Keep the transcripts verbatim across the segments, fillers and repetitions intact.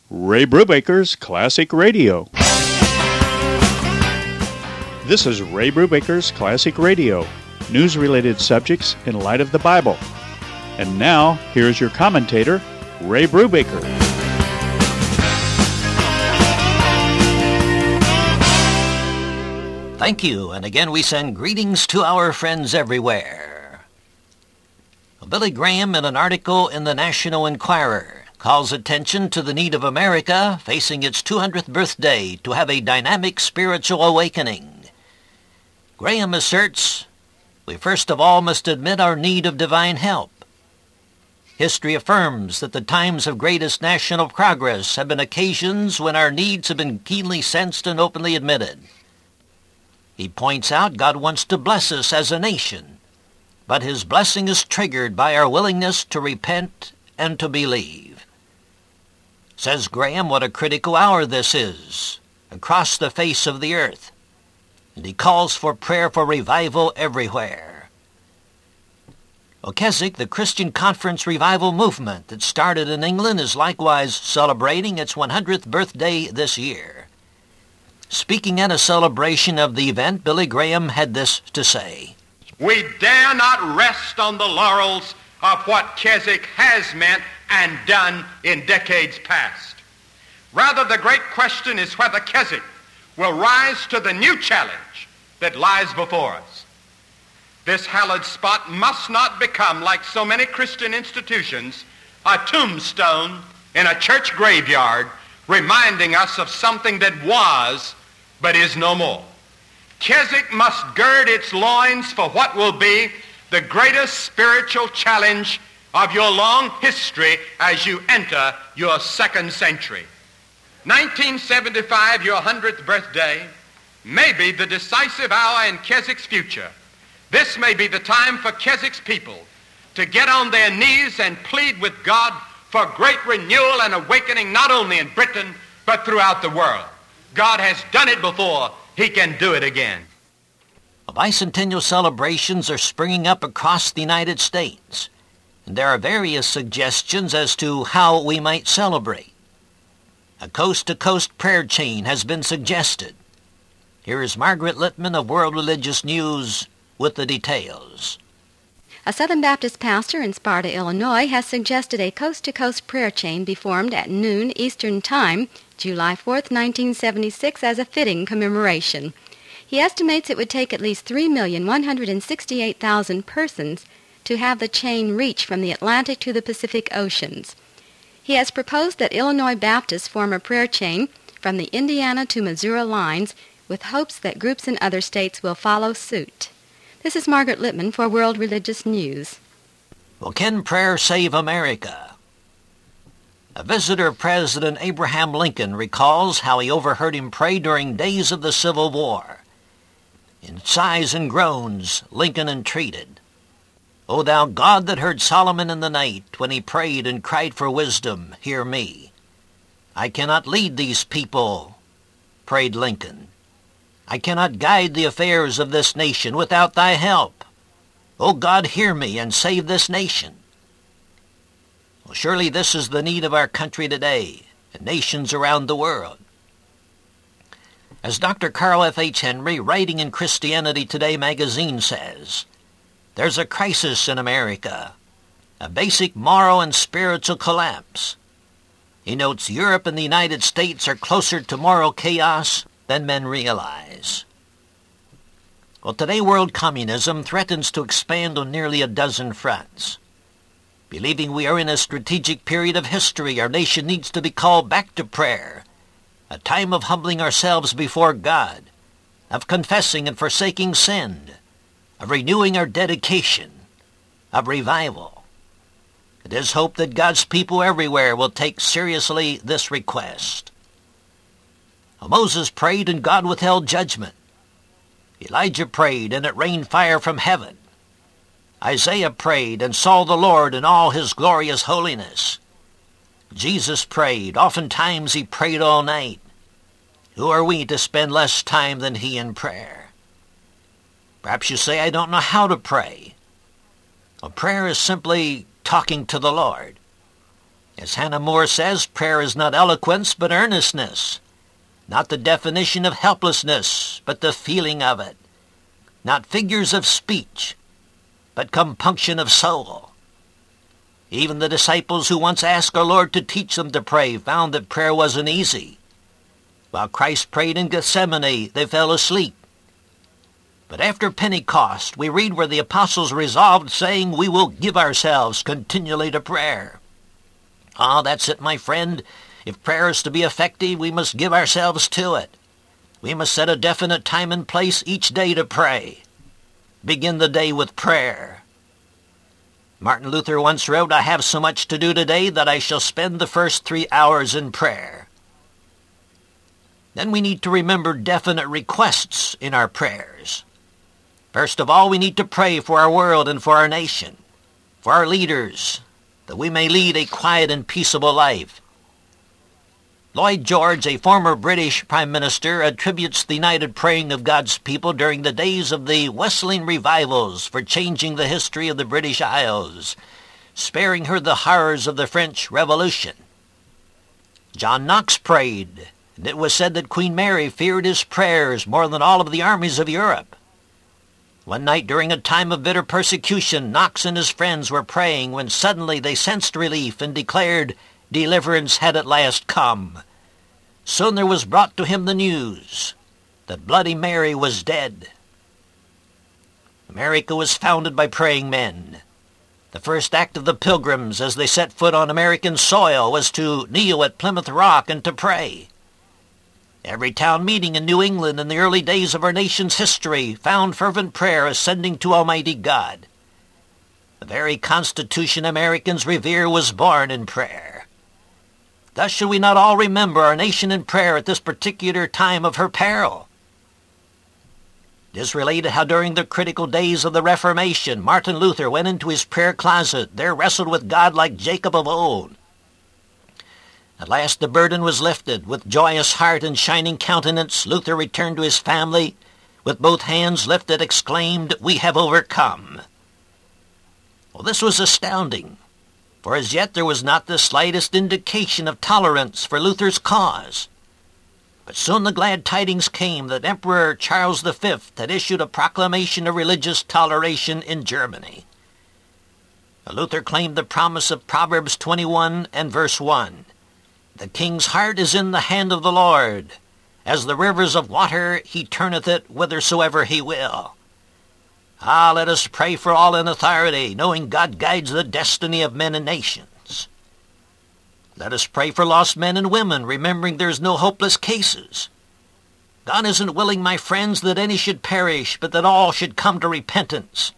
Ray Brubaker's Classic Radio. This is Ray Brubaker's Classic Radio, news-related subjects in light of the Bible. And now, here's your commentator, Ray Brubaker. Thank you, and again we send greetings to our friends everywhere. Billy Graham, in an article in the National Enquirer, calls attention to the need of America facing its two hundredth birthday to have a dynamic spiritual awakening. Graham asserts, we first of all must admit our need of divine help. History affirms that the times of greatest national progress have been occasions when our needs have been keenly sensed and openly admitted. He points out God wants to bless us as a nation, but his blessing is triggered by our willingness to repent and to believe. Says Graham, what a critical hour this is across the face of the earth, and he calls for prayer for revival everywhere. Well, Keswick, the Christian Conference revival movement that started in England, is likewise celebrating its one hundredth birthday this year. Speaking at a celebration of the event, Billy Graham had this to say. We dare not rest on the laurels of what Keswick has meant and done in decades past. Rather, the great question is whether Keswick will rise to the new challenge that lies before us. This hallowed spot must not become, like so many Christian institutions, a tombstone in a church graveyard, reminding us of something that was but is no more. Keswick must gird its loins for what will be the greatest spiritual challenge of your long history as you enter your second century. nineteen seventy-five, your hundredth birthday, may be the decisive hour in Keswick's future. This may be the time for Keswick's people to get on their knees and plead with God for great renewal and awakening, not only in Britain, but throughout the world. God has done it before. He can do it again. Bicentennial celebrations are springing up across the United States, and there are various suggestions as to how we might celebrate. A coast-to-coast prayer chain has been suggested. Here is Margaret Littman of World Religious News with the details. A Southern Baptist pastor in Sparta, Illinois, has suggested a coast-to-coast prayer chain be formed at noon Eastern Time, July fourth, nineteen seventy-six, as a fitting commemoration. He estimates it would take at least three million one hundred sixty-eight thousand persons to have the chain reach from the Atlantic to the Pacific Oceans. He has proposed that Illinois Baptists form a prayer chain from the Indiana to Missouri lines with hopes that groups in other states will follow suit. This is Margaret Littman for World Religious News. Well, can prayer save America? A visitor of President Abraham Lincoln recalls how he overheard him pray during days of the Civil War. In sighs and groans, Lincoln entreated, O thou God that heard Solomon in the night, when he prayed and cried for wisdom, hear me. I cannot lead these people, prayed Lincoln. I cannot guide the affairs of this nation without thy help. O God, hear me and save this nation. Well, surely this is the need of our country today and nations around the world. As Doctor Carl F. H. Henry, writing in Christianity Today magazine, says, there's a crisis in America, a basic moral and spiritual collapse. He notes Europe and the United States are closer to moral chaos than men realize. Well, today world communism threatens to expand on nearly a dozen fronts. Believing we are in a strategic period of history, our nation needs to be called back to prayer, a time of humbling ourselves before God, of confessing and forsaking sin, of renewing our dedication, of revival. It is hoped that God's people everywhere will take seriously this request. Moses prayed and God withheld judgment. Elijah prayed and it rained fire from heaven. Isaiah prayed and saw the Lord in all his glorious holiness. Jesus prayed. Oftentimes he prayed all night. Who are we to spend less time than he in prayer? Perhaps you say, I don't know how to pray. Well, prayer is simply talking to the Lord. As Hannah More says, prayer is not eloquence but earnestness, not the definition of helplessness but the feeling of it, not figures of speech but compunction of soul. Even the disciples who once asked our Lord to teach them to pray found that prayer wasn't easy. While Christ prayed in Gethsemane, they fell asleep. But after Pentecost, we read where the apostles resolved, saying, "We will give ourselves continually to prayer." Ah, that's it, my friend. If prayer is to be effective, we must give ourselves to it. We must set a definite time and place each day to pray. Begin the day with prayer. Martin Luther once wrote, "I have so much to do today that I shall spend the first three hours in prayer." Then we need to remember definite requests in our prayers. First of all, we need to pray for our world and for our nation, for our leaders, that we may lead a quiet and peaceable life. Lloyd George, a former British Prime Minister, attributes the united praying of God's people during the days of the Wesleyan revivals for changing the history of the British Isles, sparing her the horrors of the French Revolution. John Knox prayed, and it was said that Queen Mary feared his prayers more than all of the armies of Europe. One night during a time of bitter persecution, Knox and his friends were praying when suddenly they sensed relief and declared deliverance had at last come. Soon there was brought to him the news that Bloody Mary was dead. America was founded by praying men. The first act of the Pilgrims as they set foot on American soil was to kneel at Plymouth Rock and to pray. Every town meeting in New England in the early days of our nation's history found fervent prayer ascending to Almighty God. The very Constitution Americans revere was born in prayer. Thus should we not all remember our nation in prayer at this particular time of her peril? It is related how during the critical days of the Reformation, Martin Luther went into his prayer closet, there wrestled with God like Jacob of old. At last the burden was lifted. With joyous heart and shining countenance, Luther returned to his family, with both hands lifted, exclaimed, "We have overcome." Well, this was astounding, for as yet there was not the slightest indication of tolerance for Luther's cause. But soon the glad tidings came that Emperor Charles the Fifth had issued a proclamation of religious toleration in Germany. Luther claimed the promise of Proverbs twenty-one and verse one. "The king's heart is in the hand of the Lord. As the rivers of water, he turneth it whithersoever he will." Ah, let us pray for all in authority, knowing God guides the destiny of men and nations. Let us pray for lost men and women, remembering there's no hopeless cases. God isn't willing, my friends, that any should perish, but that all should come to repentance.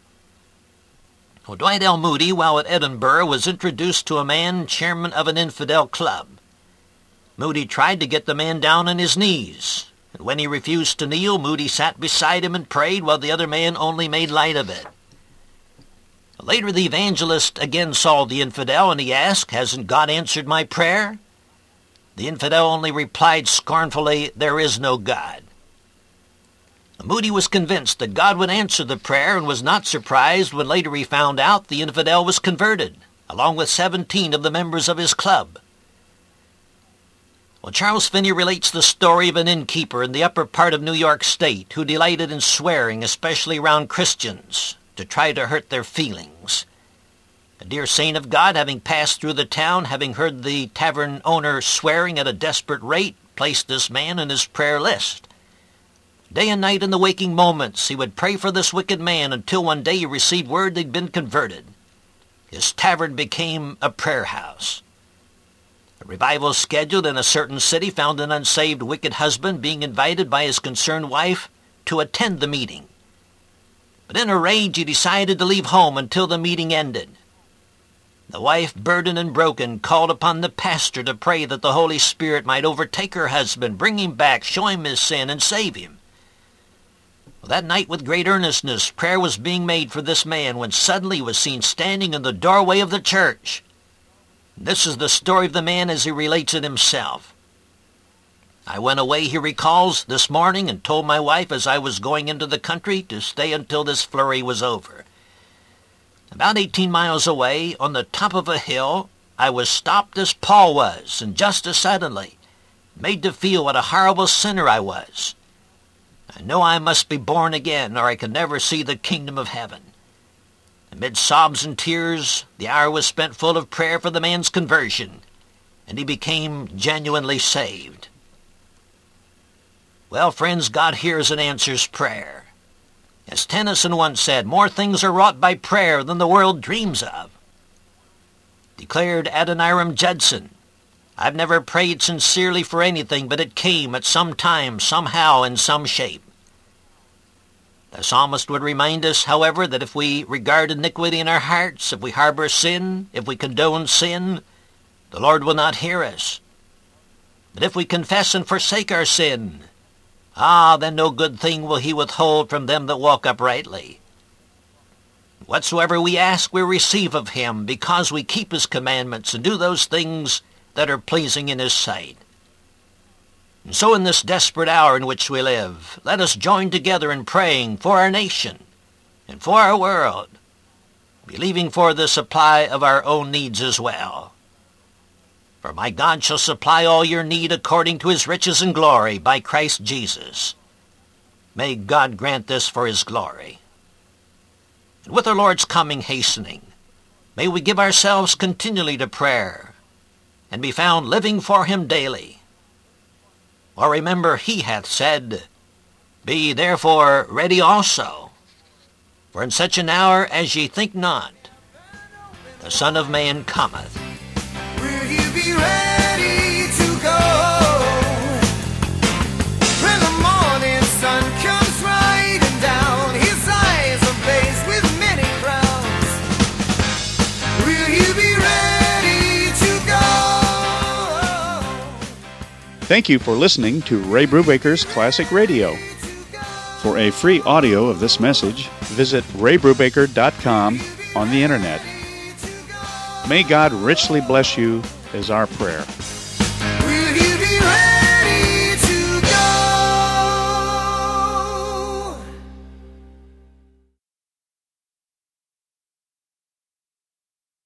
Well, Dwight L. Moody, while at Edinburgh, was introduced to a man chairman of an infidel club. Moody tried to get the man down on his knees, and when he refused to kneel, Moody sat beside him and prayed while the other man only made light of it. Later the evangelist again saw the infidel, and he asked, "Hasn't God answered my prayer?" The infidel only replied scornfully, "There is no God." Moody was convinced that God would answer the prayer and was not surprised when later he found out the infidel was converted, along with seventeen of the members of his club. Well, Charles Finney relates the story of an innkeeper in the upper part of New York State who delighted in swearing, especially around Christians, to try to hurt their feelings. A dear saint of God, having passed through the town, having heard the tavern owner swearing at a desperate rate, placed this man in his prayer list. Day and night in the waking moments, he would pray for this wicked man until one day he received word they'd been converted. His tavern became a prayer house. A revival scheduled in a certain city found an unsaved wicked husband being invited by his concerned wife to attend the meeting. But in a rage, he decided to leave home until the meeting ended. The wife, burdened and broken, called upon the pastor to pray that the Holy Spirit might overtake her husband, bring him back, show him his sin, and save him. Well, that night, with great earnestness, prayer was being made for this man when suddenly he was seen standing in the doorway of the church. This is the story of the man as he relates it himself. "I went away," he recalls, "this morning and told my wife as I was going into the country to stay until this flurry was over. About eighteen miles away, on the top of a hill, I was stopped as Paul was, and just as suddenly, made to feel what a horrible sinner I was. I know I must be born again, or I could never see the kingdom of heaven. Amid sobs and tears, the hour was spent full of prayer for the man's conversion, and he became genuinely saved. Well, friends, God hears and answers prayer. As Tennyson once said, more things are wrought by prayer than the world dreams of. Declared Adoniram Judson, I've never prayed sincerely for anything, but it came at some time, somehow, in some shape. The psalmist would remind us, however, that if we regard iniquity in our hearts, if we harbor sin, if we condone sin, the Lord will not hear us. But if we confess and forsake our sin, ah, then no good thing will he withhold from them that walk uprightly. Whatsoever we ask we receive of him, because we keep his commandments and do those things that are pleasing in his sight. And so in this desperate hour in which we live, let us join together in praying for our nation and for our world, believing for the supply of our own needs as well. For my God shall supply all your need according to his riches and glory by Christ Jesus. May God grant this for his glory. And with our Lord's coming hastening, may we give ourselves continually to prayer, and be found living for him daily. For remember, he hath said, Be therefore ready also, for in such an hour as ye think not, the Son of Man cometh. Will you be ready to go when the morning sun comes riding down? His eyes are blazed with many crowns. Will you be ready to go? Thank you for listening to Ray Brubaker's Classic Radio. For a free audio of this message, visit ray brubaker dot com on the internet. May God richly bless you is our prayer.